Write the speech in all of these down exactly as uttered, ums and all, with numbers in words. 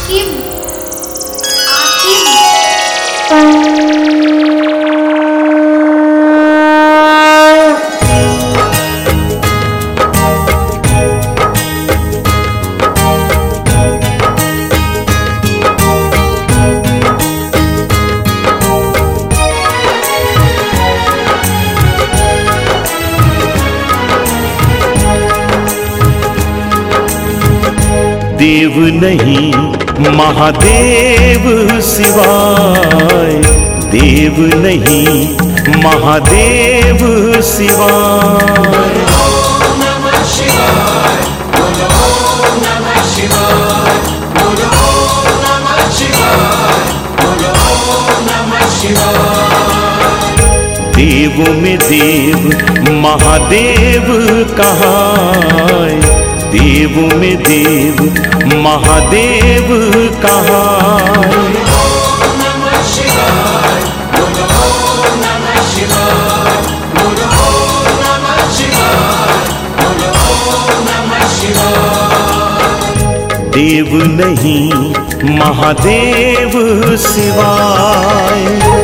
आकिब आकिब देव नहीं महादेव सिवाय, देव नहीं महादेव सिवाय। ओम नमः शिवाय, बोलो ओम नमः शिवाय, बोलो ओम नमः शिवाय, बोलो ओम नमः शिवाय। देवों में देव महादेव कहाय, देवों में देव महादेव कहाय। ओम नमः शिवाय, बोलो ओम नमः शिवाय, बोलो ओम नमः शिवाय, बोलो ओम नमः शिवाय। देव नहीं महादेव सिवाय।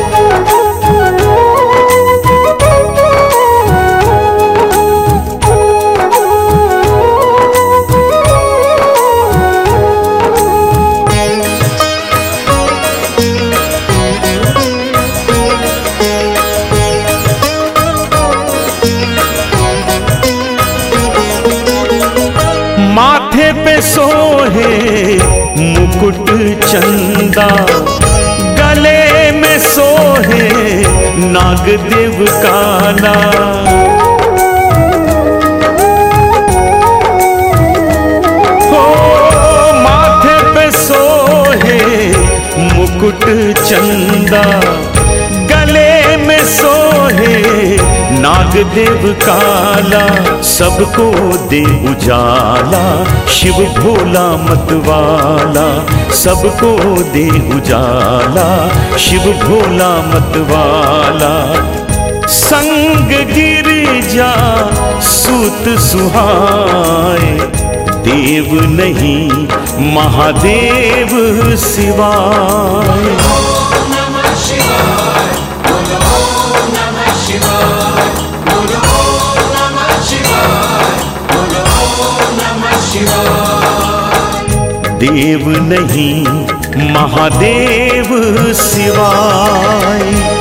माथे पे सोहे मुकुट चंदा, गले में सोहे नागदेव काला। हो माथे पे सोहे मुकुट चंदा, गले में सोहे नागदेव काला। सबको दे उजाला शिव भोला मतवाला, सबको दे उजाला शिव भोला मतवाला। संग गिरिजा सूत सुहाय, देव नहीं महादेव सिवाय। ओम नमः शिवाय, बोलो ओम नमः शिवाय, बोलो ओम नमः शिवाय, बोलो ओम नमः शिवाय। देव नहीं महादेव सिवाय।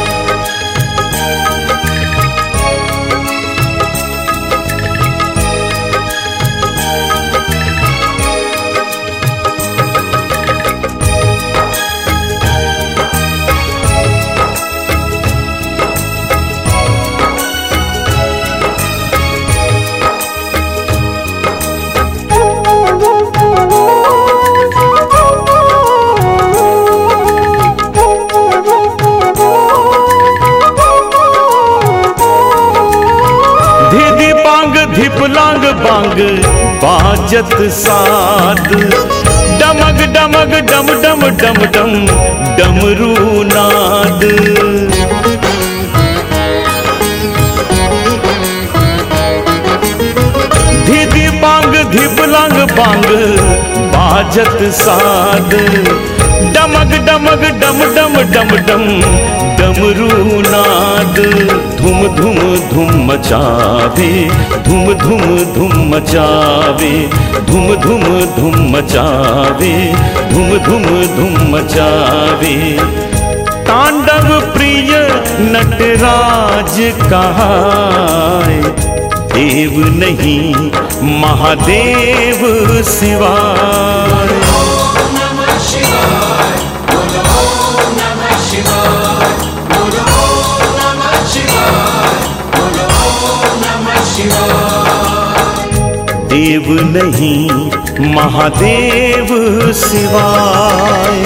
धिपलांग बांग बाजत साद, डमग डमग डम डम डम डम डमरू नाद। धिधि बांग धिपलांग बांग बाजत साद, डमग डमग डम डम डम डम डमरू नाद। धुम धुम धुम मचावे, धुम धुम धुम मचावे, धुम धुम धुम मचावे, धुम धुम धुम मचावे। तांडव प्रिय नटराज कहाय, देव नहीं महादेव सिवाय। ओम नमः शिवाय, बोलो ओम नमः शिवाय, बोलो ओम नमः शिवाय, बोलो ओम नमः शिवाय। देव नहीं महादेव सिवाय।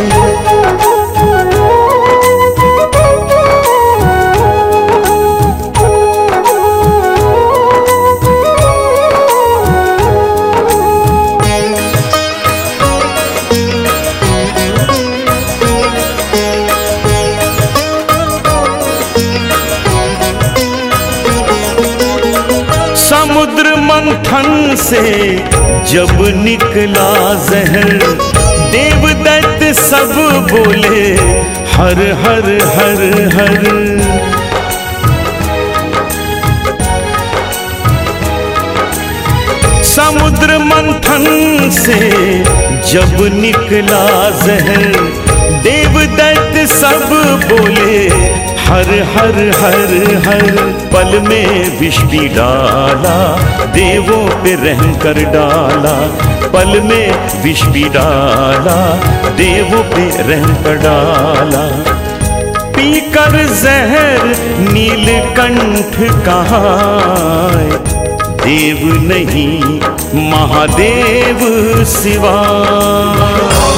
समुद्र मंथन से जब निकला जहर, देव दैत्य सब बोले हर हर हर हर। समुद्र मंथन से जब निकला जहर, देव दैत्य सब बोले हर हर हर हर। पल में विष भी डाला, देवों पे रहम कर डाला। पल में विष भी डाला, देवों पे रहम कर डाला। पीकर जहर नीलकंठ कहाए, देव नहीं महादेव सिवा।